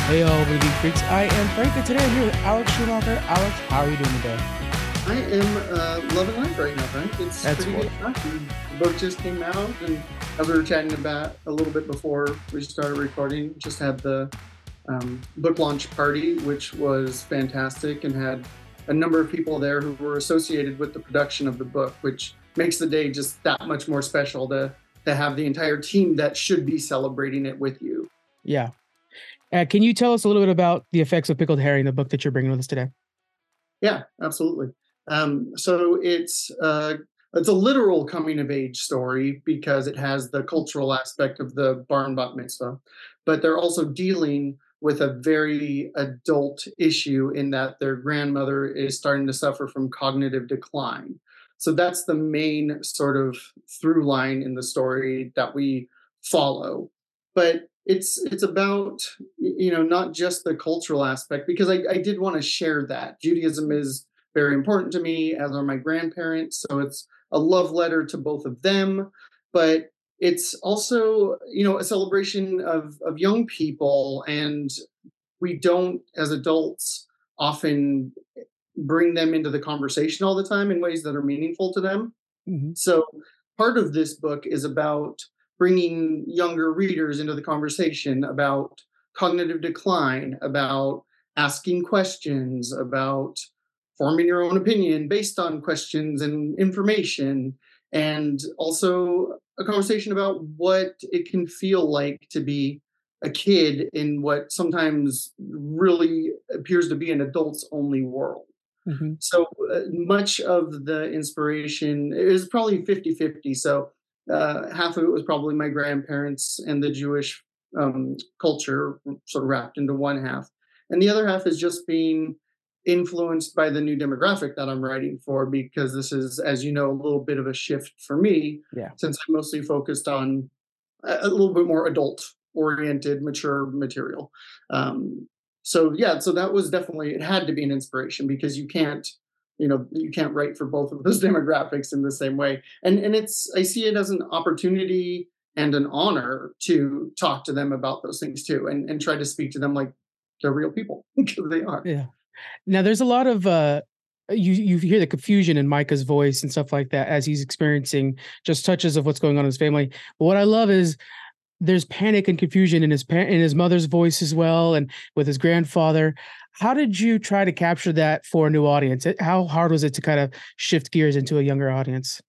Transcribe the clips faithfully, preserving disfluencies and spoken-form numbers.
Hey, all movie freaks. I am Frank, and today I'm here with Alex Schumacher. Alex, how are you doing today? I am uh, loving life right now, Frank. It's That's pretty what. good stuff. The book just came out, and as we were chatting about a little bit before we started recording, just had the um, book launch party, which was fantastic, and had a number of people there who were associated with the production of the book, which makes the day just that much more special to to have the entire team that should be celebrating it with you. Yeah. Uh, can you tell us a little bit about the effects of pickled herring, the book that you're bringing with us today? Yeah, absolutely. Um, so it's uh, it's a literal coming of age story because it has the cultural aspect of the barn bat mitzvah, but they're also dealing with a very adult issue in that their grandmother is starting to suffer from cognitive decline. So that's the main sort of through line in the story that we follow. But it's it's about you know not just the cultural aspect, because I, I did want to share that Judaism is very important to me, as are my grandparents, so it's a love letter to both of them, but it's also you know a celebration of of young people, and we don't as adults often bring them into the conversation all the time in ways that are meaningful to them. Mhm. So part of this book is about bringing younger readers into the conversation about cognitive decline, about asking questions, about forming your own opinion based on questions and information, and also a conversation about what it can feel like to be a kid in what sometimes really appears to be an adults only world. Mhm. So uh, much of the inspiration is probably fifty-fifty. So uh, half of it was probably my grandparents and the Jewish um, culture sort of wrapped into one half. And the other half is just being influenced by the new demographic that I'm writing for, because this is, as you know, a little bit of a shift for me, Yeah. since I'm mostly focused on a, a little bit more adult oriented, mature material. Um, so yeah, so that was definitely, it had to be an inspiration, because you can't, you know, you can't write for both of those demographics in the same way. And and it's I see it as an opportunity and an honor to talk to them about those things too, and and try to speak to them like they're real people because they are. Yeah. Now, there's a lot of uh, you you hear the confusion in Micah's voice and stuff like that as he's experiencing just touches of what's going on in his family. But what I love is there's panic and confusion in his pa- in his mother's voice as well, and with his grandfather. How did you try to capture that for a new audience? It- How hard was it to kind of shift gears into a younger audience?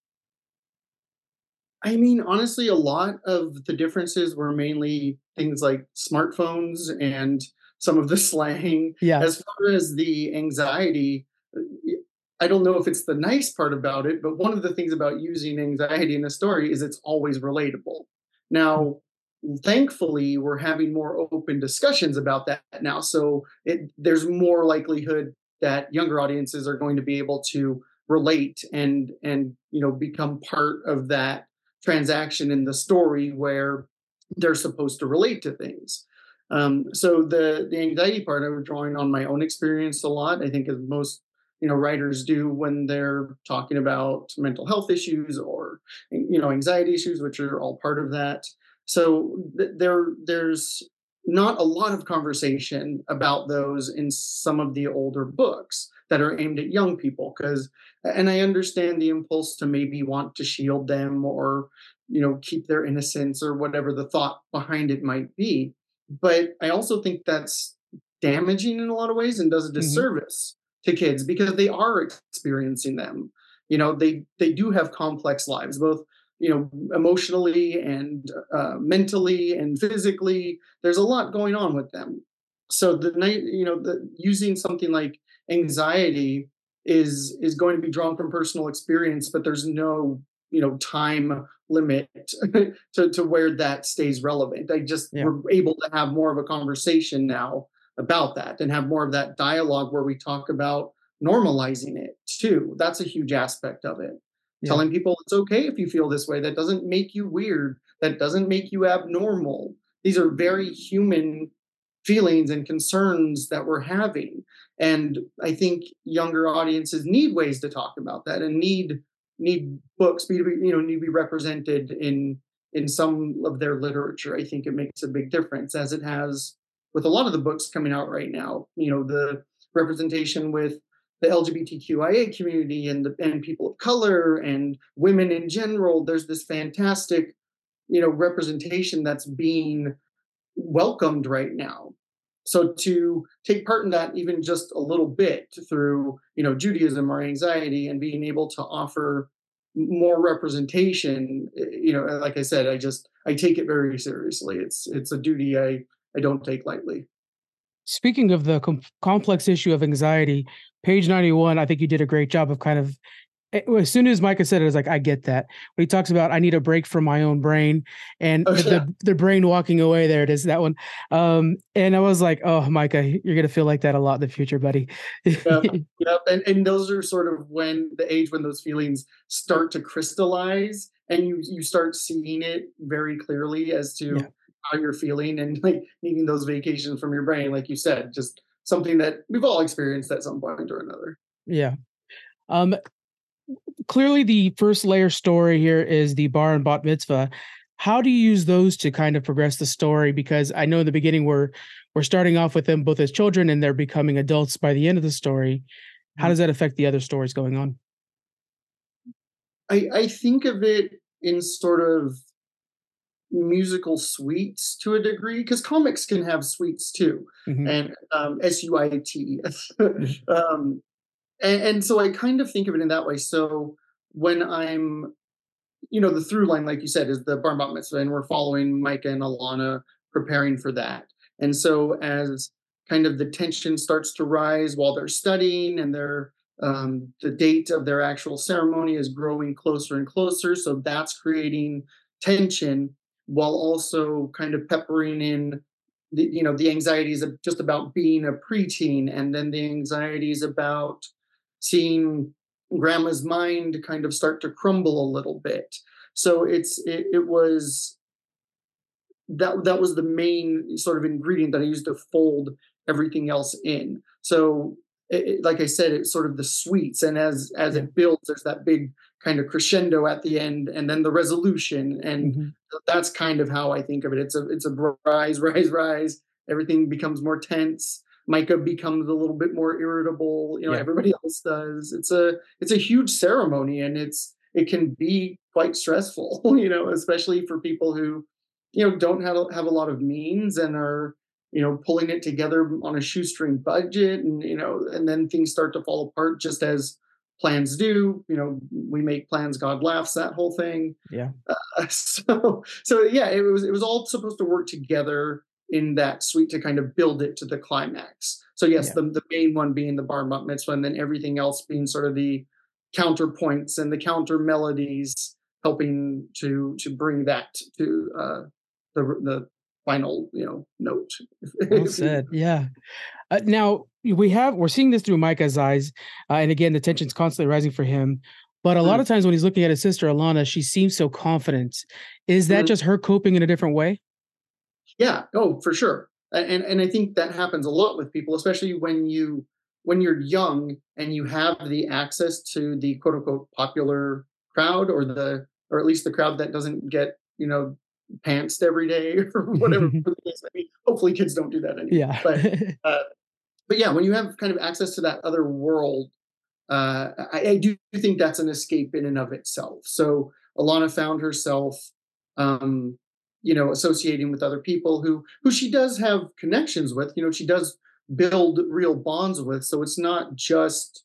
I mean, honestly, a lot of the differences were mainly things like smartphones and some of the slang. Yeah. As far as the anxiety, uh, I don't know if it's the nice part about it, but one of the things about using anxiety in a story is it's always relatable. Mm. Now, thankfully, we're having more open discussions about that now. So it, there's more likelihood that younger audiences are going to be able to relate and and you know become part of that transaction in the story where they're supposed to relate to things. Um, so the the anxiety part, I was drawing on my own experience a lot. I think as most you know writers do when they're talking about mental health issues or you know anxiety issues, which are all part of that. So th- there there's not a lot of conversation about those in some of the older books that are aimed at young people, because and I understand the impulse to maybe want to shield them or you know keep their innocence or whatever the thought behind it might be, but I also think that's damaging in a lot of ways and does a Mhm. disservice to kids because they are experiencing them. You know, they they do have complex lives, both you know emotionally and uh, mentally and physically. There's a lot going on with them. So the night, you know, the using something like anxiety is is going to be drawn from personal experience, but there's no you know time limit to, to where that stays relevant. I just Yeah. we're able to have more of a conversation now about that and have more of that dialogue where we talk about normalizing it too. That's a huge aspect of it. Yeah. Telling people it's okay if you feel this way. That doesn't make you weird. That doesn't make you abnormal. These are very human feelings and concerns that we're having. And I think younger audiences need ways to talk about that and need need books be you know need to be represented in in some of their literature. I think it makes a big difference, as it has with a lot of the books coming out right now. You know, the representation with the L G B T Q I A community and the and people of color and women in general. There's this fantastic, you know, representation that's being welcomed right now. So to take part in that even just a little bit through, you know, Judaism or anxiety and being able to offer more representation, eh, you know, like I said, I just I take it very seriously. It's it's a duty I I don't take lightly. Speaking of the com- complex issue of anxiety, page ninety-one, I think you did a great job of kind of eh, well, as soon as Micah said it, I was like, I get that. When he talks about I need a break from my own brain and Oh the yeah, the, the brain walking away, there it is, that one. Um, and I was like, oh, Micah, you're gonna feel like that a lot in the future, buddy. yeah, yeah. And and those are sort of when the age when those feelings start to crystallize, and you you start seeing it very clearly as Yeah, to how you're feeling, and like needing those vacations from your brain, like you said, just something that we've all experienced at some point or another. yeah. Um, Clearly the first layer story here is the bar and bat mitzvah. How do you use those to kind of progress the story? Because I know in the beginning we're we're starting off with them both as children and they're becoming adults by the end of the story. How does that affect the other stories going on? I, I think of it in sort of musical suites to a degree, because comics can have suites too, Mhm, and um, S U I T. mhm, um, and, and so I kind of think of it in that way. So when I'm, you know, the through line, like you said, is the bar bat mitzvah, and we're following Micah and Alana preparing for that. And so as kind of the tension starts to rise while they're studying, and their um, the date of their actual ceremony is growing closer and closer, so that's creating tension while also kind of peppering in the, you know, the anxieties of just about being a preteen, and then the anxieties about seeing grandma's mind kind of start to crumble a little bit. So it's it, it was that that was the main sort of ingredient that I used to fold everything else in. So it, it- like I said, it's sort of the sweets, and as as yeah, it builds, there's that big kind of crescendo at the end, and then the resolution, and mhm, that's kind of how I think of it. It's a it's a rise, rise, rise. Everything becomes more tense. Micah becomes a little bit more irritable. You know, yeah, everybody else does. It's a it's a huge ceremony, and it's it can be quite stressful. You know, especially for people who, you know, don't have have a lot of means and are, you know, pulling it together on a shoestring budget, and you know, and then things start to fall apart just as plans do. You know, we make plans, God laughs, that whole thing. yeah, Uh, so so yeah, it was it was all supposed to work together in that suite to kind of build it to the climax. So yes, yeah. the, the main one being the bar mitzvah, and then everything else being sort of the counterpoints and the counter melodies, helping to to bring that to uh, the the final, you know, note, if, Well if you said. Yeah. Uh, now we have we're seeing this through Micah's eyes, uh, and again, the tension's constantly rising for him. But a lot will. of times when he's looking at his sister Alana, she seems so confident. Is that just her coping in a different way? Yeah, oh, for sure. And and I think that happens a lot with people, especially when you when you're young and you have the access to the quote unquote popular crowd, or the or at least the crowd that doesn't get, you know, pantsed every day or whatever the case may be. Hopefully kids don't do that anymore. Yeah. But uh, but yeah, when you have kind of access to that other world, uh, I, I do think that's an escape in and of itself. So Alana found herself, um, you know, associating with other people who who she does have connections with. You know, she does build real bonds with. So it's not just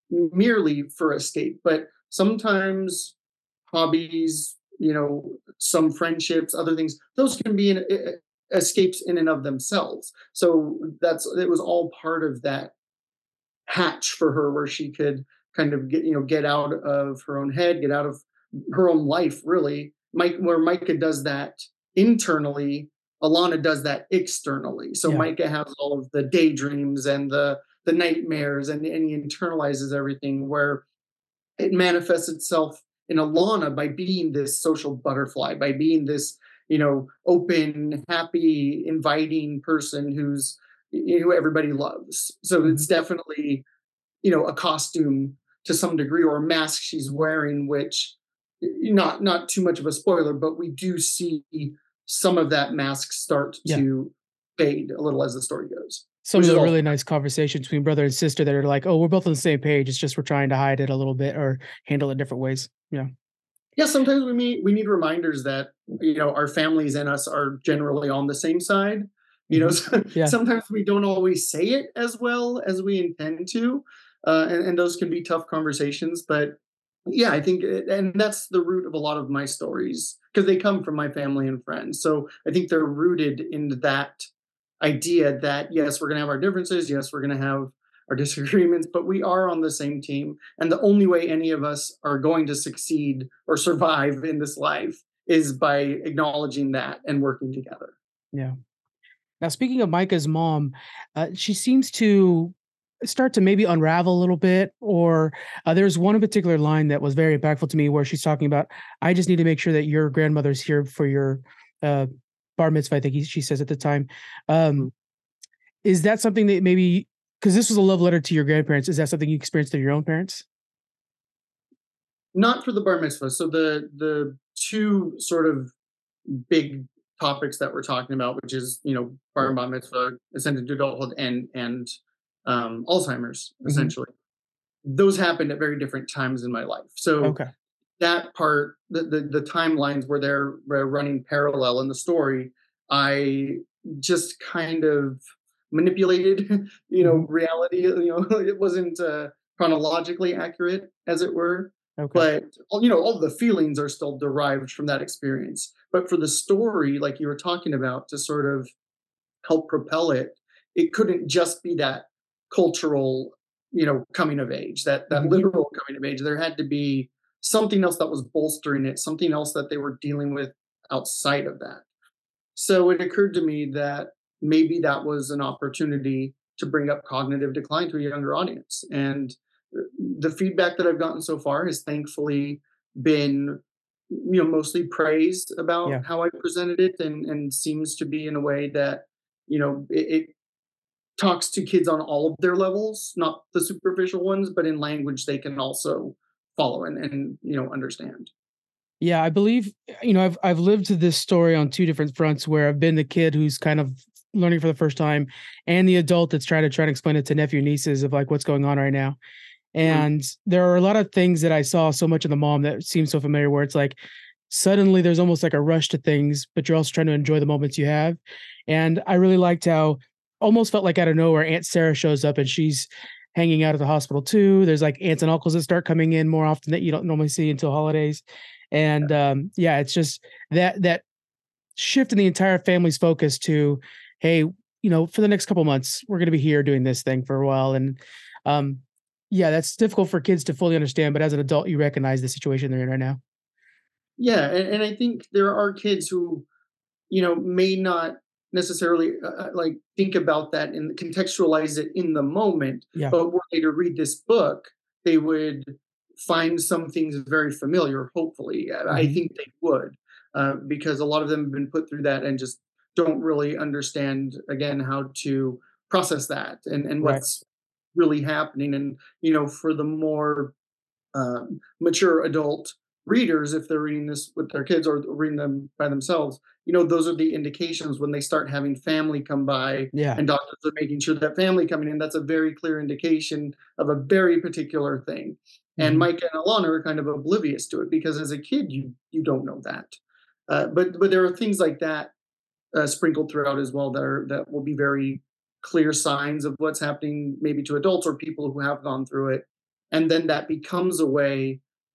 merely for escape, but sometimes hobbies, you know, some friendships, other things, those can be an, uh, escapes in and of themselves. So that's it was all part of that hatch for her where she could kind of get, you know, get out of her own head, get out of her own life, really. Mike, where Micah does that internally, Alana does that externally. So Yeah. Micah has all of the daydreams and the the nightmares, and, and he internalizes everything, where it manifests itself in Alana by being this social butterfly, by being this, you know, open, happy, inviting person who's, who everybody loves. So it's Mhm. definitely, you know, a costume to some degree, or a mask she's wearing, which, not not too much of a spoiler, but we do see some of that mask start Yeah. to fade a little as the story goes, Some which of is the also really nice conversations between brother and sister that are like, "Oh, we're both on the same page. It's just we're trying to hide it a little bit or handle it different ways." Yeah. yeah. Sometimes we need we need reminders that you know our families and us are generally on the same side. You know, Mhm. so Yeah. sometimes we don't always say it as well as we intend to, uh, and, and those can be tough conversations. But yeah, I think, it, and that's the root of a lot of my stories because they come from my family and friends. So I think they're rooted in that idea that yes, we're going to have our differences. Yes, we're going to have our disagreements, but we are on the same team. And the only way any of us are going to succeed or survive in this life is by acknowledging that and working together. Yeah. Now, speaking of Micah's mom, uh, she seems to start to maybe unravel a little bit. Or uh, there's one particular line that was very impactful to me where she's talking about, "I just need to make sure that your grandmother's here for your uh, bar mitzvah." I think he, she says at the time. Mm. Um, is that something that maybe because this was a love letter to your grandparents? Is that something you experienced through your own parents? Not for the bar mitzvah. So the the two sort of big topics that we're talking about, which is you know bar and bat mitzvah, ascending to adulthood, and and um, Alzheimer's, Hmm. essentially. Those happened at very different times in my life. So Okay. that part, the the, the timelines where they're, they're running parallel in the story, I just kind of manipulated, you know, Hmm. reality. You know, it wasn't uh, chronologically accurate, as it were. Okay. But you know, all the feelings are still derived from that experience. But for the story, like you were talking about, to sort of help propel it, it couldn't just be that cultural, you know, coming of age, that that Hmm. literal coming of age. There had to be something else that was bolstering it, something else that they were dealing with outside of that. So it occurred to me that maybe that was an opportunity to bring up cognitive decline to a younger audience. And the feedback that I've gotten so far has thankfully been, you know, mostly praise about Yeah. how I presented it, and and seems to be in a way that, you know, it, it talks to kids on all of their levels, not the superficial ones, but in language they can also follow and, and you know, understand. Yeah, I believe, you know, I've I've lived this story on two different fronts where I've been the kid who's kind of learning for the first time and the adult that's trying to try to explain it to nephew and nieces of like what's going on right now. Mhm. And there are a lot of things that I saw so much in the mom that seems so familiar where it's like suddenly there's almost like a rush to things, but you're also trying to enjoy the moments you have. And I really liked how almost felt like out of nowhere Aunt Sarah shows up and she's hanging out at the hospital too. There's like aunts and uncles that start coming in more often that you don't normally see until holidays. And um, yeah, it's just that that shift in the entire family's focus to, hey, you know, for the next couple months, we're going to be here doing this thing for a while. And um, yeah, that's difficult for kids to fully understand. But as an adult, you recognize the situation they're in right now. Yeah, and, and I think there are kids who, you know, may not necessarily uh, uh, like think about that and contextualize it in the moment, Yeah. but were they to read this book, they would find some things very familiar. Hopefully, I I Hmm. think they would, uh, because a lot of them have been put through that and just don't really understand again how to process that and and Right. what's really happening. And you know, for the more um, mature adult readers, if they're reading this with their kids or reading them by themselves, you know, those are the indications when they start having family come by Yeah. and doctors are making sure that family coming in, that's a very clear indication of a very particular thing. And Hmm. Mike and Alana are kind of oblivious to it because as a kid, you you don't know that. Uh, but but there are things like that uh, sprinkled throughout as well that are that will be very clear signs of what's happening maybe to adults or people who have gone through it, and then that becomes a way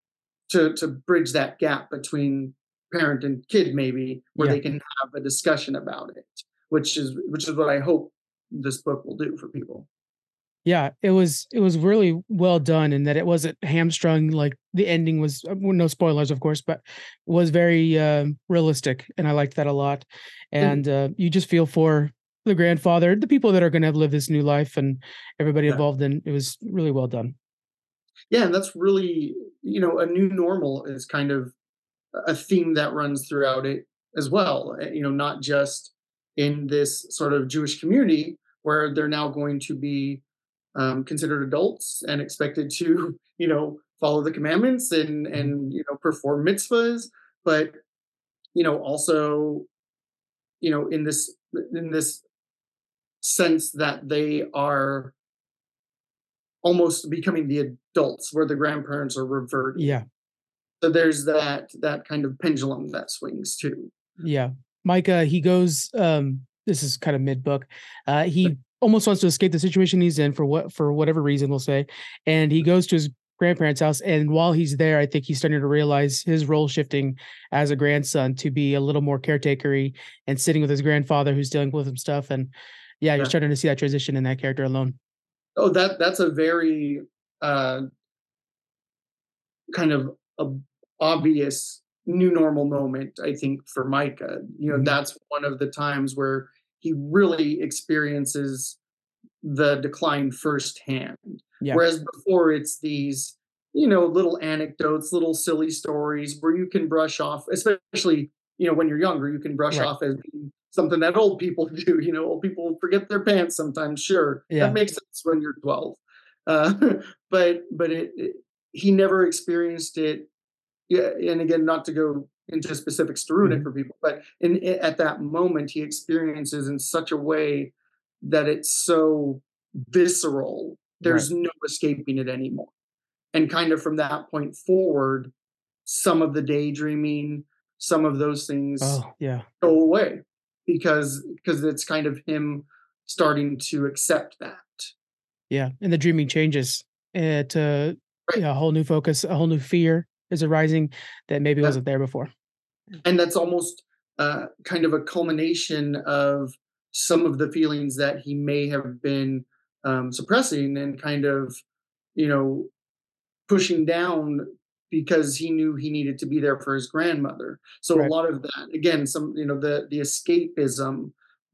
to to bridge that gap between parent and kid maybe where Yeah. they can have a discussion about it, which is which is what I hope this book will do for people. Yeah, it was it was really well done in that it wasn't hamstrung. Like the ending was uh, well, no spoilers, of course, but was very um, realistic, and I liked that a lot. Thank you. And uh, you just feel for the grandfather, the people that are going to live this new life, and everybody Yeah. involved. In it was really well done. Yeah, and that's really, you know, a new normal is kind of a theme that runs throughout it as well. uh, You know, not just in this sort of Jewish community where they're now going to be um, considered adults and expected to, you know, follow the commandments and Mhm. and you know perform mitzvahs, but you know also, you know, in this in this sense that they are almost becoming the adults where the grandparents are reverting. Yeah. So there's that that kind of pendulum that swings too. Yeah. Micah, he goes, um, this is kind of mid book. Uh, he almost wants to escape the situation he's in for what for whatever reason, we'll say. And he goes to his grandparents' house. And while he's there, I think he's starting to realize his role shifting as a grandson to be a little more caretakery and sitting with his grandfather who's dealing with some stuff. And yeah, you're Yeah. starting to see that transition in that character alone. Oh, that that's a very uh kind of a obvious new normal moment, I think, for Micah. You know, Mhm. that's one of the times where he really experiences the decline firsthand. Yeah. Whereas before it's these, you know, little anecdotes, little silly stories where you can brush off, especially, you know, when you're younger, you can brush Right. off as being something that old people do. You know, old people forget their pants sometimes. Sure, that Yeah. makes sense when you're twelve. Uh, but but it, it he never experienced it. Yeah, and again, not to go into specifics to ruin it Mhm. for people, but in at that moment, he experiences in such a way that it's so visceral. Right. There's no escaping it anymore. And kind of from that point forward, some of the daydreaming, some of those things Oh, yeah. go away because because it's kind of him starting to accept that. Yeah, and the dreaming changes, uh, to Right. yeah, a whole new focus, a whole new fear is arising that maybe Yeah. wasn't there before. And that's almost uh, kind of a culmination of some of the feelings that he may have been um, suppressing and kind of, you know, pushing down because he knew he needed to be there for his grandmother. So a Right. lot of that, again, some you know the the escapism,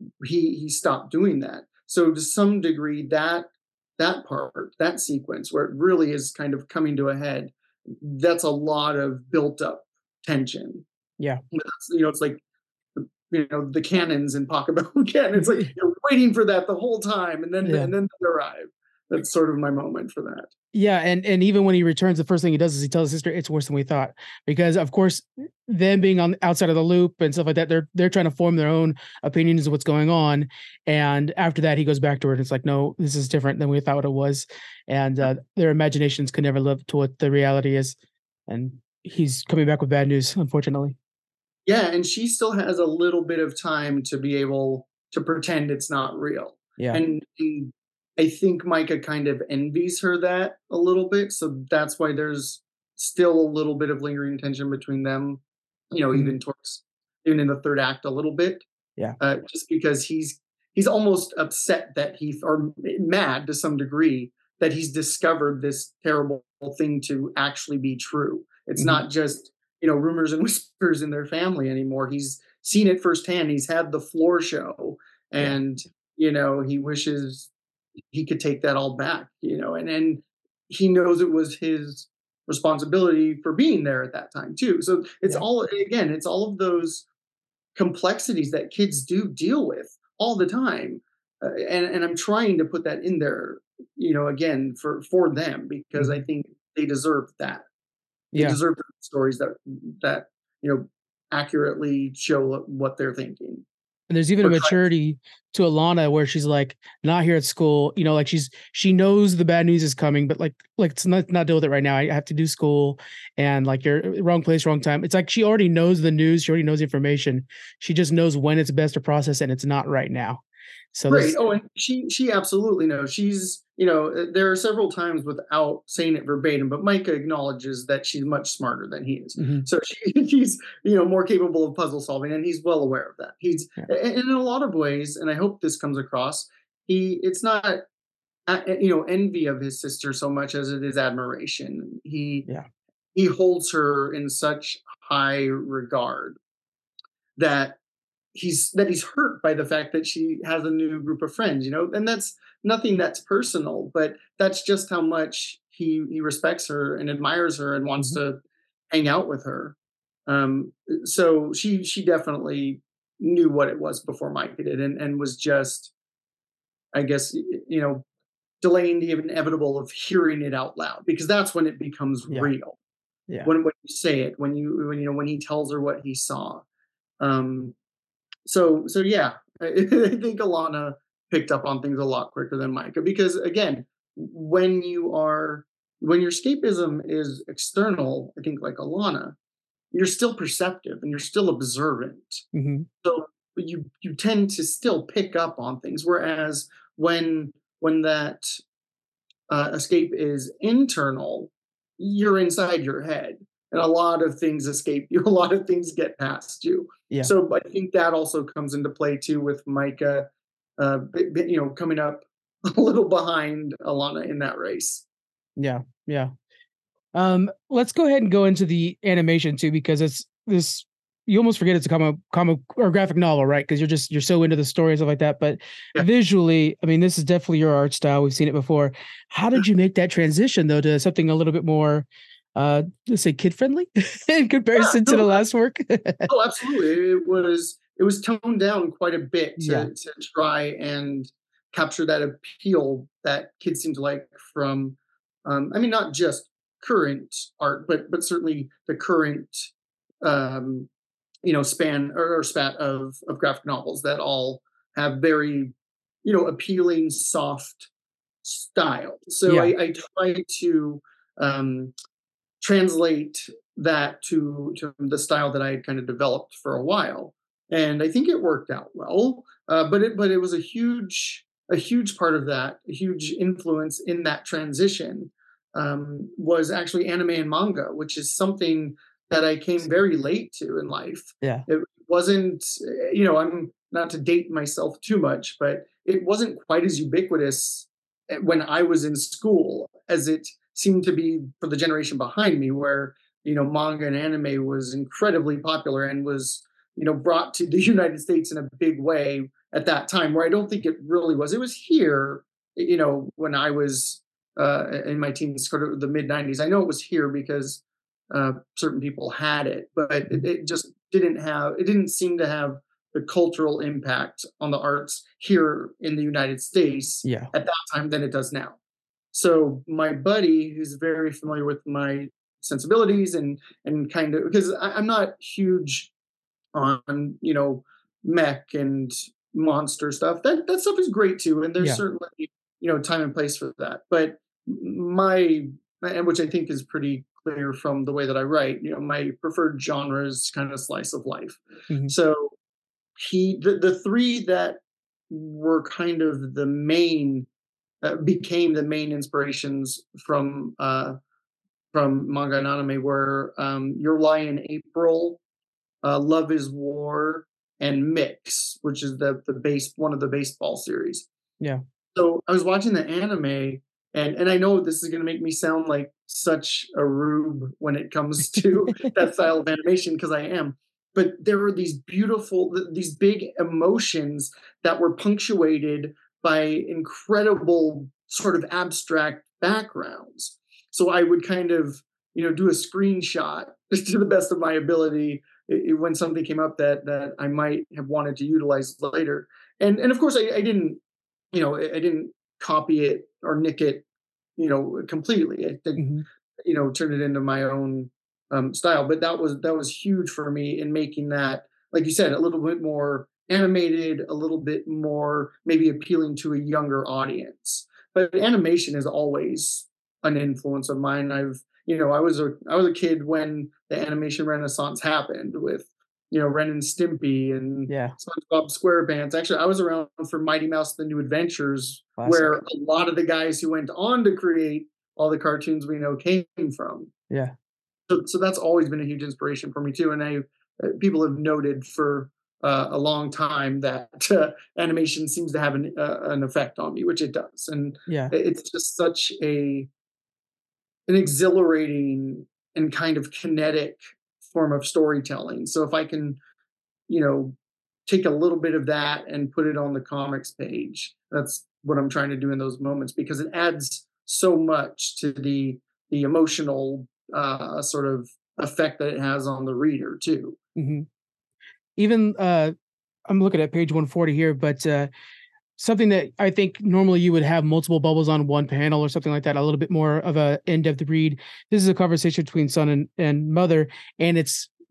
he he stopped doing that. So to some degree, that that part, that sequence where it really is kind of coming to a head, that's a lot of built up tension. Yeah. That's, you know, it's like you know the cannons in Pokemon Can. It's like you're waiting for that the whole time, and then Yeah. and then they arrive. That's sort of my moment for that. Yeah, and and even when he returns, the first thing he does is he tells his sister it's worse than we thought. Because of course, them being on outside of the loop and stuff like that, they're they're trying to form their own opinions of what's going on. And after that, he goes back to her and it's like, no, this is different than we thought it was. And uh, their imaginations could never live to what the reality is. And he's coming back with bad news, unfortunately. Yeah, and she still has a little bit of time to be able to pretend it's not real. Yeah. And, and I think Micah kind of envies her that a little bit. So that's why there's still a little bit of lingering tension between them, you know, Mhm. even towards even in the third act a little bit. Yeah. Uh, just because he's he's almost upset that he or mad to some degree that he's discovered this terrible thing to actually be true. It's Mhm. not just you know rumors and whispers in their family anymore. He's seen it firsthand. He's had the floor show, Yeah. and you know he wishes he could take that all back. You know, and and he knows it was his responsibility for being there at that time too. So it's Yeah. all again, it's all of those complexities that kids do deal with all the time. Uh, and, and I'm trying to put that in there, you know, again for for them because I Mhm. think they deserve that. They Yeah. deserve stories that that you know accurately show what they're thinking And there's even a or try. maturity to Alana where she's like not here at school, you know, like she's she knows the bad news is coming, but like like to not not deal with it right now. I have to do school and like you're uh, wrong place, wrong time. It's like she already knows the news, she already knows the information. She just knows when it's best to process it and it's not right now. So Right. there's Oh, and she she absolutely knows. She's you know uh, there are several times without saying it verbatim, but Micah acknowledges that she's much smarter than he is. mhm, So she, he's you know more capable of puzzle solving, and he's well aware of that. He's yeah, and in a lot of ways, and I hope this comes across. He it's not uh, you know envy of his sister so much as it is admiration. He yeah, he holds her in such high regard that he's that he's hurt by the fact that she has a new group of friends, you know, and that's nothing that's personal, but that's just how much he he respects her and admires her and wants mhm, to hang out with her. Um, so she she definitely knew what it was before Mike did, and and was just, I guess, you know, delaying the inevitable of hearing it out loud because that's when it becomes yeah, real. yeah. When when you say it, when you when you know when he tells her what he saw. Um, so so yeah, I, I think Alana picked up on things a lot quicker than Micah because again, when you are when your escapism is external, I think like Alana, you're still perceptive and you're still observant. Mm-hmm. So you you tend to still pick up on things. Whereas when when that uh, escape is internal, you're inside your head, and a lot of things escape you. A lot of things get past you. Yeah. So I think that also comes into play too with Micah, uh, you know, coming up a little behind Alana in that race. Yeah. Yeah. Um, let's go ahead and go into the animation too, because it's this. You almost forget it's a comic, comic or graphic novel, right? Because you're just you're so into the story and stuff like that. But Yeah. visually, I mean, this is definitely your art style. We've seen it before. How did you make that transition though to something a little bit more, uh, let's say, kid friendly in Yeah, comparison to the no, last work? oh, absolutely. It was it was toned down quite a bit Yeah. to to try and capture that appeal that kids seem to like from, um, I mean, not just current art, but but certainly the current, um, you know, span or, or spat of of graphic novels that all have very, you know, appealing, soft style. So Yeah. I, I try to um, translate that to to the style that I had kind of developed for a while, and I think it worked out well. Uh, but it but it was a huge a huge part of that, a huge influence in that transition um, was actually anime and manga, which is something that I came very late to in life. Yeah. It wasn't, you know, I'm not to date myself too much, but it wasn't quite as ubiquitous eh, when I was in school as it seemed to be for the generation behind me, where you know manga and anime was incredibly popular and was you know brought to the United States in a big way at that time. Where I don't think it really was. It was here, you know, when I was uh, in my teens, sort of the mid nineties. I know it was here because uh, certain people had it, but it, it just didn't have. It didn't seem to have the cultural impact on the arts here in the United States Yeah. at that time than it does now. So my buddy, who's very familiar with my sensibilities and and kind of because I, I'm not huge on you know mech and monster stuff. That that stuff is great too, and there's Yeah. certainly you know time and place for that. But my and which I think is pretty clear from the way that I write. You know, my preferred genre is kind of slice of life. Mhm. So he the, the three that were kind of the main uh, became the main inspirations from uh, from manga and anime were um, Your Lie in April, uh, Love is War, and Mix, which is the the base one of the baseball series. Yeah. So I was watching the anime, and and I know this is going to make me sound like such a rube when it comes to that style of animation because I am. But there were these beautiful, these big emotions that were punctuated by incredible sort of abstract backgrounds. So I would kind of, you know, do a screenshot to the best of my ability i- when something came up that that I might have wanted to utilize later. And and of course I, I didn't you know, I, I didn't copy it or nick it, you know, completely. I did, Mhm. you know, turn it into my own um, style. But that was that was huge for me in making that, like you said, a little bit more animated, a little bit more maybe appealing to a younger audience. But animation is always an influence of mine. I've you know, I was a I was a kid when the animation renaissance happened with you know Ren and Stimpy and Yeah. SpongeBob SquarePants. Actually, I was around for Mighty Mouse: The New Adventures, Classic. where a lot of the guys who went on to create all the cartoons we know came from. Yeah. So, so that's always been a huge inspiration for me too. And I, uh, people have noted for uh, a long time that uh, animation seems to have an uh, an effect on me, which it does. And Yeah. it's just such a an exhilarating and kind of kinetic form of storytelling. So if I can you know, take a little bit of that and put it on the comics page. That's what I'm trying to do in those moments because it adds so much to the the emotional uh, sort of effect that it has on the reader too. Mhm. Even, uh, I'm looking at page one forty here, but, uh, something that I think normally you would have multiple bubbles on one panel or something like that, a little bit more of a in-depth read. This is a conversation between son and, and mother, and it's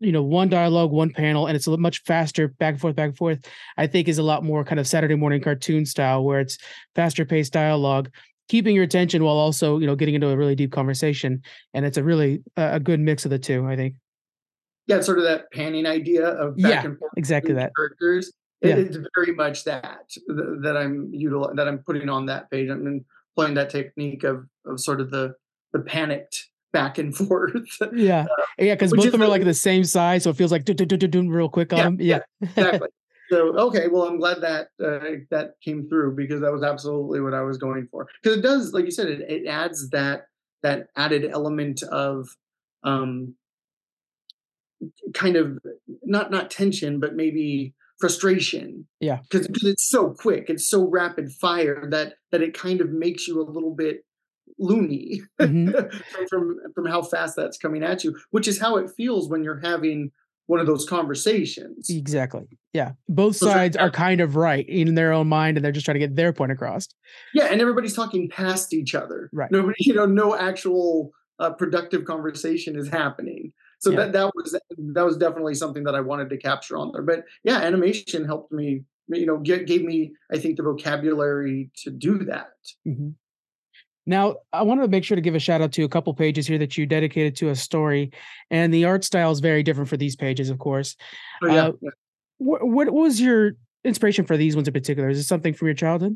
you know, one dialogue, one panel, and it's a little much faster, back and forth, back and forth. I think is a lot more kind of Saturday morning cartoon style, where it's faster paced dialogue, keeping your attention while also, you know, getting into a really deep conversation. And it's a really uh, a good mix of the two, I think. Yeah, sort of that panning idea of back Yeah, and forth exactly between that. characters. It, Yeah. it's very much that th- that I'm util- that I'm putting on that page. I'm employing that technique of of sort of the the panicked back and forth, uh, Yeah. Yeah, because which both of is them are a, like the same size, so it feels like do, do, do, do, do, real quick on yeah, them. yeah, Yeah. exactly. So okay, well, I'm glad that uh, that came through because that was absolutely what I was going for. Because it does, like you said, it, it adds that that added element of um, kind of not not tension, but maybe frustration Yeah. because it's so quick, it's so rapid fire that that it kind of makes you a little bit loony Hmm. from, from from how fast that's coming at you, which is how it feels when you're having one of those conversations. Exactly. Yeah. Both So it's like, sides are kind of right in their own mind, and they're just trying to get their point across. yeah, and everybody's talking past each other. Right. Nobody, you know, no actual uh, productive conversation is happening. So Yeah. that that was that was definitely something that I wanted to capture on there. But yeah, animation helped me, you know, get, gave me, I think, the vocabulary to do that. Hmm. Now, I wanted to make sure to give a shout out to a couple pages here that you dedicated to a story, and the art style is very different for these pages, of course. So yeah, Uh, yeah. wh- what was your inspiration for these ones in particular? Is it something from your childhood?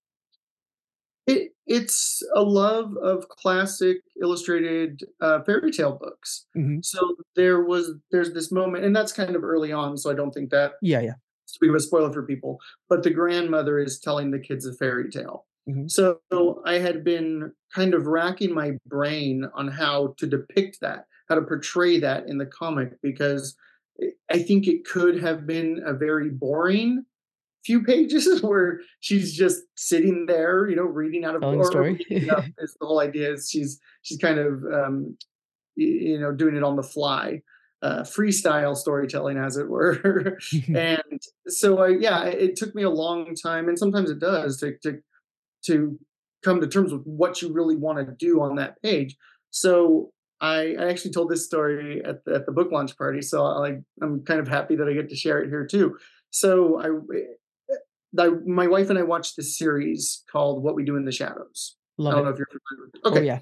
It it's a love of classic illustrated uh, fairy tale books. Hmm. So there was there's this moment, and that's kind of early on. So I don't think that Yeah, yeah. too big of a spoiler for people, but the grandmother is telling the kids a fairy tale. Hmm. So I had been kind of racking my brain on how to depict that, how to portray that in the comic, because I think it could have been a very boring few pages where she's just sitting there, you know, reading out of Telling the or story. reading up. Is the whole idea is she's she's kind of um, you know, doing it on the fly, uh, freestyle storytelling, as it were. And so, I, yeah, it took me a long time, and sometimes it does to to to come to terms with what you really want to do on that page. So I, I actually told this story at the, at the book launch party. So I, I'm kind of happy that I get to share it here too. So I, I, my wife and I watched this series called What We Do in the Shadows. I Love don't it. know if you're familiar with it. Oh Okay. yeah.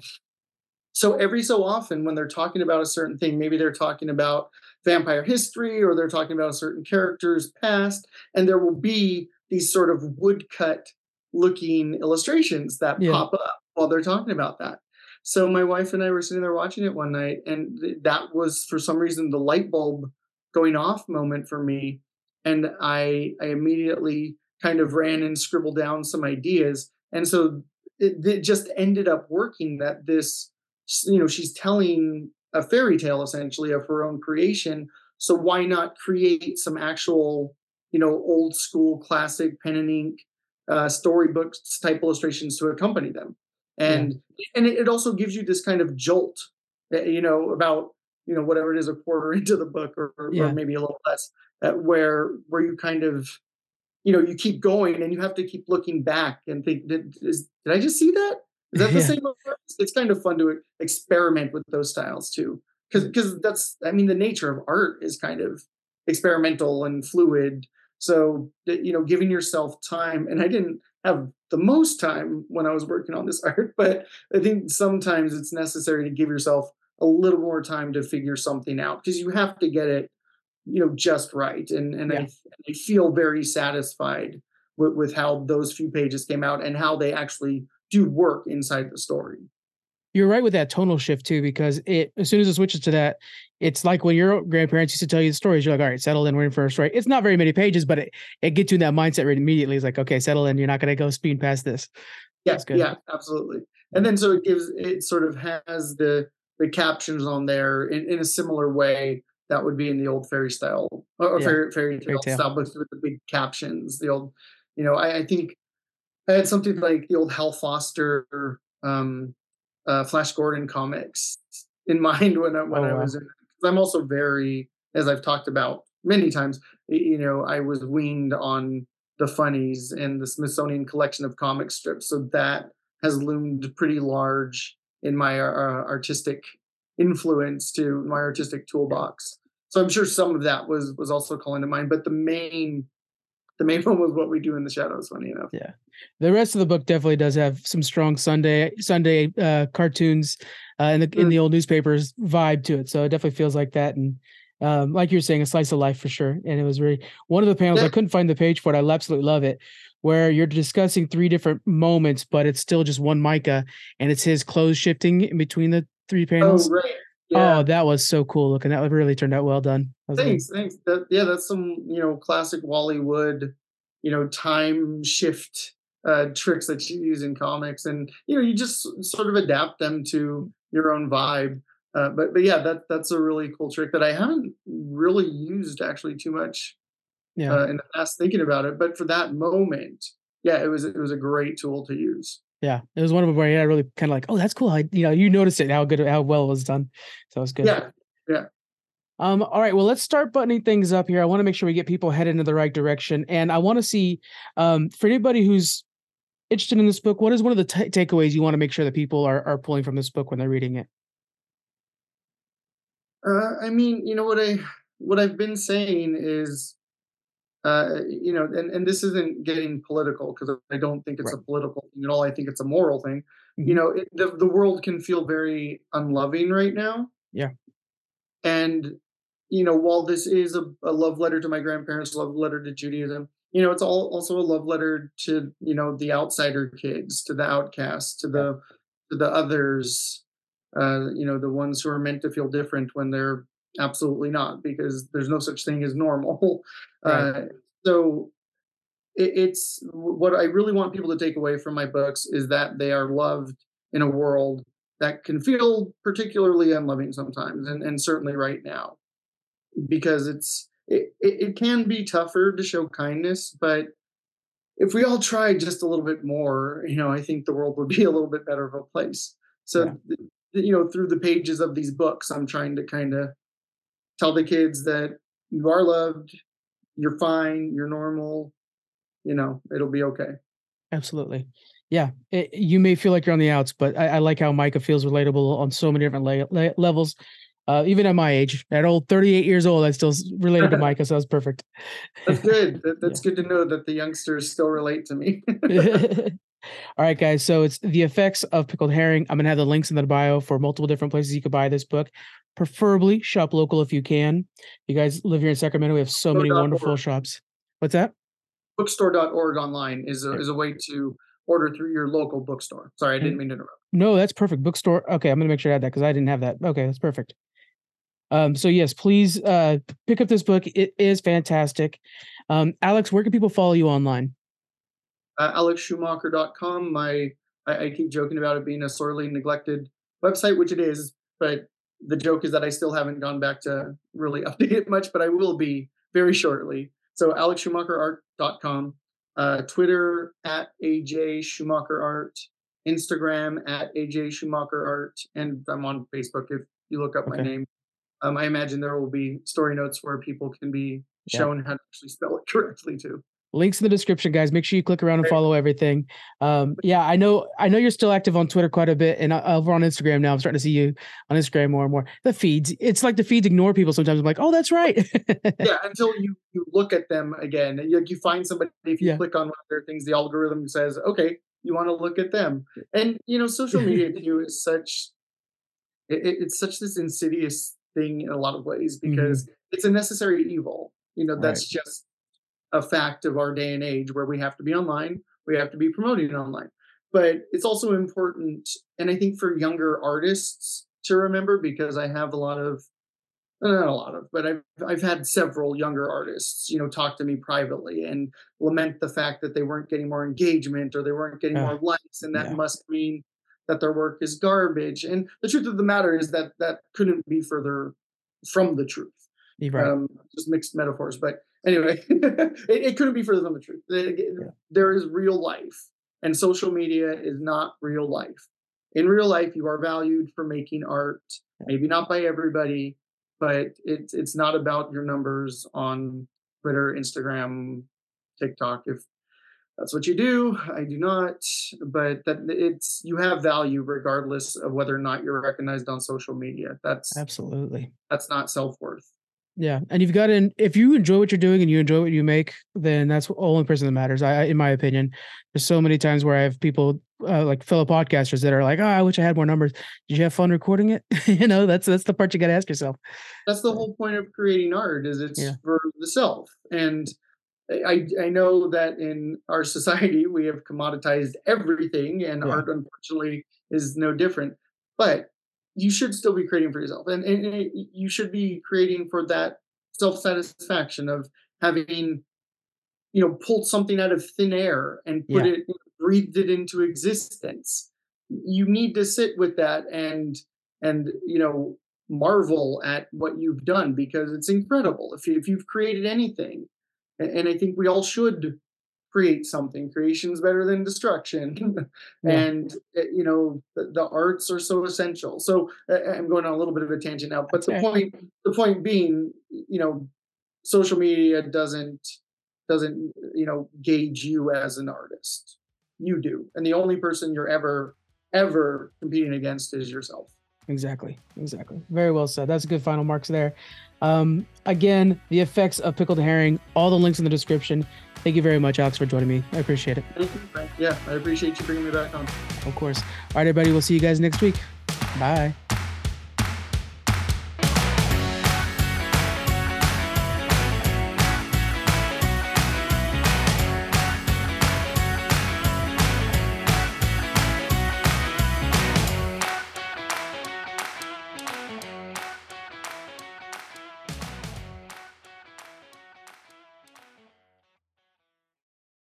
So every so often, when they're talking about a certain thing, maybe they're talking about vampire history or they're talking about a certain character's past, and there will be these sort of woodcut looking illustrations that Yeah. pop up while they're talking about that. So my wife and I were sitting there watching it one night, and th- that was for some reason the light bulb going off moment for me. And I I immediately kind of ran and scribbled down some ideas. And so it, it just ended up working that this, you know, she's telling a fairy tale essentially of her own creation. So why not create some actual, you know, old school classic pen and ink uh, storybooks type illustrations to accompany them? Yeah. And and it, it also gives you this kind of jolt, uh, you know, about, you know, whatever it is, a quarter into the book, or or, or Yeah. maybe a little less, uh, where where you kind of, you know, you keep going and you have to keep looking back and think, did, is, did I just see that? Is that the Yeah. same artist? It's kind of fun to experiment with those styles too. Because because that's, I mean, the nature of art is kind of experimental and fluid. So that, you know, giving yourself time, and I didn't have the most time when I was working on this art, but I think sometimes it's necessary to give yourself a little more time to figure something out because you have to get it, you know, just right. And and Yeah. I, I feel very satisfied with, with how those few pages came out and how they actually do work inside the story. You're right with that tonal shift too, because it as soon as it switches to that, it's like when your grandparents used to tell you the stories. You're like, all right, settle in, we're in first, right? It's not very many pages, but it, it gets you in that mindset right immediately. It's like, okay, settle in. You're not gonna go speed past this. Yeah, That's good. yeah, absolutely. And then so it gives, it sort of has the the captions on there in, in a similar way that would be in the old fairy style or Yeah. fairy fairy Fairy tale tale. style books with the big captions. The old, you know, I, I think I had something like the old Hal Foster, um, uh, Flash Gordon comics in mind when I, when Oh I wow. was in. Because I'm also very, as I've talked about many times, you know, I was weaned on the funnies and the Smithsonian collection of comic strips, so that has loomed pretty large in my uh, artistic influence to my artistic toolbox. So I'm sure some of that was was also calling to mind, but the main the main one was What We Do in the Shadows, funny enough. Yeah. The rest of the book definitely does have some strong Sunday Sunday uh, cartoons uh, in the in Mm, the old newspapers vibe to it. So it definitely feels like that. And um, like you're saying, a slice of life for sure. And it was really one of the panels. yeah. I couldn't find the page for it. I absolutely love it, where you're discussing three different moments, but it's still just one Micah, and it's his clothes shifting in between the three Oh, panels. right. Oh, Yeah. that was so cool looking. That really turned out well done. I was like, Thanks, thanks. That, yeah, that's some, you know, classic Wally Wood, you know, time shift uh, tricks that you use in comics, and you know, you just sort of adapt them to your own vibe. Uh, but but yeah, that that's a really cool trick that I haven't really used actually too much yeah. uh, in the past thinking about it. But for that moment, yeah, it was it was a great tool to use. Yeah, it was one of them where, yeah, I really kind of like, oh, that's cool. I, you know, you noticed it, how good, how well it was done. So it was good. Yeah, yeah. Um, all right, well, let's start buttoning things up here. I want to make sure we get people headed in the right direction. And I want to see, um, for anybody who's interested in this book, what is one of the ta takeaways you want to make sure that people are, are pulling from this book when they're reading it? Uh, I mean, you know what I what I've been saying is uh, you know, and, and this isn't getting political because I don't think it's a Right. political thing at all. I think it's a moral thing. You Hmm. know, it, the the world can feel very unloving right now, Yeah. and you know, while this is a, a love letter to my grandparents, love letter to Judaism, you know, it's all also a love letter to you know the outsider kids, to the outcasts, to Yeah. the to the others, uh, you know, the ones who are meant to feel different when they're absolutely not, because there's no such thing as normal. Right. Uh, so it, it's what I really want people to take away from my books is that they are loved in a world that can feel particularly unloving sometimes, and, and certainly right now, because it's it, it, it can be tougher to show kindness, but if we all tried just a little bit more, you know, I think the world would be a little bit better of a place. Yeah. So, you know, through the pages of these books, I'm trying to kind of tell the kids that you are loved, you're fine, you're normal, you know, it'll be okay. Absolutely. Yeah. It, you may feel like you're on the outs, but I, I like how Micah feels relatable on so many different la- la- levels. Uh, even at my age, at old thirty-eight years old, I still s- related to Micah, so that's perfect. That's good. That, Yeah. that's good to know that the youngsters still relate to me. All right, guys. So it's The Effects of Pickled Herring. I'm gonna have the links in the bio for multiple different places you could buy this book. Preferably shop local if you can. You guys live here in Sacramento. We have so many wonderful bookstore.org. shops. What's that? Bookstore dot org online is a, There. is a way to order through your local bookstore. Sorry, I didn't And mean to interrupt. no, that's perfect. Bookstore. Okay, I'm gonna make sure I add that because I didn't have that. Okay, that's perfect. Um, so yes, please uh pick up this book. It is fantastic. Um, Alex, where can people follow you online? uh, alex schumacher dot com. My I, I keep joking about it being a sorely neglected website, which it is, but the joke is that I still haven't gone back to really update it much, but I will be very shortly. So alex schumacher art dot com, uh, Twitter at A J Schumacher Art, Instagram at A J Schumacher Art, and I'm on Facebook if you look up my Okay. name. Um, I imagine there will be story notes where people can be Yeah. shown how to actually spell it correctly too. Links in the description, guys. Make sure you click around and Right. follow everything. Um, yeah, I know. I know you're still active on Twitter quite a bit, and uh, over on Instagram now. I'm starting to see you on Instagram more and more. The feeds. It's like the feeds ignore people sometimes. I'm like, oh, that's right. Yeah, until you you look at them again, you, you find somebody. If you Yeah. click on one of their things, the algorithm says, "Okay, you want to look at them." And you know, social media too is such it, it's such this insidious thing in a lot of ways Hmm. because it's a necessary evil. You know, Right. that's just a fact of our day and age where we have to be online, we have to be promoting online. But it's also important, and I think for younger artists to remember, because I have a lot of not a lot of, but I've I've had several younger artists, you know, talk to me privately and lament the fact that they weren't getting more engagement or they weren't getting Uh, more likes, and that yeah. must mean that their work is garbage. And the truth of the matter is that that couldn't be further from the truth. You're right. Um, just mixed metaphors, but anyway, it, it couldn't be further from the truth. Yeah. There is real life, and social media is not real life. In real life, you are valued for making art, maybe not by everybody, but it's it's not about your numbers on Twitter, Instagram, TikTok. If that's what you do, I do not. But that it's you have value regardless of whether or not you're recognized on social media. That's Absolutely. that's not self worth. Yeah, and you've got to, if you enjoy what you're doing and you enjoy what you make, then that's the only person that matters. I, I in my opinion, there's so many times where I have people uh, like fellow podcasters that are like, "Oh, I wish I had more numbers." Did you have fun recording it? You know, that's that's the part you got to ask yourself. That's the whole point of creating art, is it's Yeah, for the self. And I I know that in our society we have commoditized everything, and yeah, art unfortunately is no different. But you should still be creating for yourself, and, and it- you should be creating for that self satisfaction of having, you know, pulled something out of thin air and put yeah, it, breathed it into existence. You need to sit with that and and you know, marvel at what you've done, because it's incredible. If, you, if you've created anything, and, and I think we all should create something. Creation's better than destruction. yeah. And uh, you know, the, the arts are so essential. So uh, I'm going on a little bit of a tangent now, but That's the fair. point the point being, you know, social media doesn't doesn't you know, gauge you as an artist. You do, and the only person you're ever ever competing against is yourself. Exactly. Exactly. Very well said. That's a good final marks there. Um, again, the effects of pickled herring, all the links in the description. Thank you very much, Alex, for joining me. I appreciate it. Thank you, Frank. Yeah, I appreciate you bringing me back on. Of course. All right, everybody. We'll see you guys next week. Bye.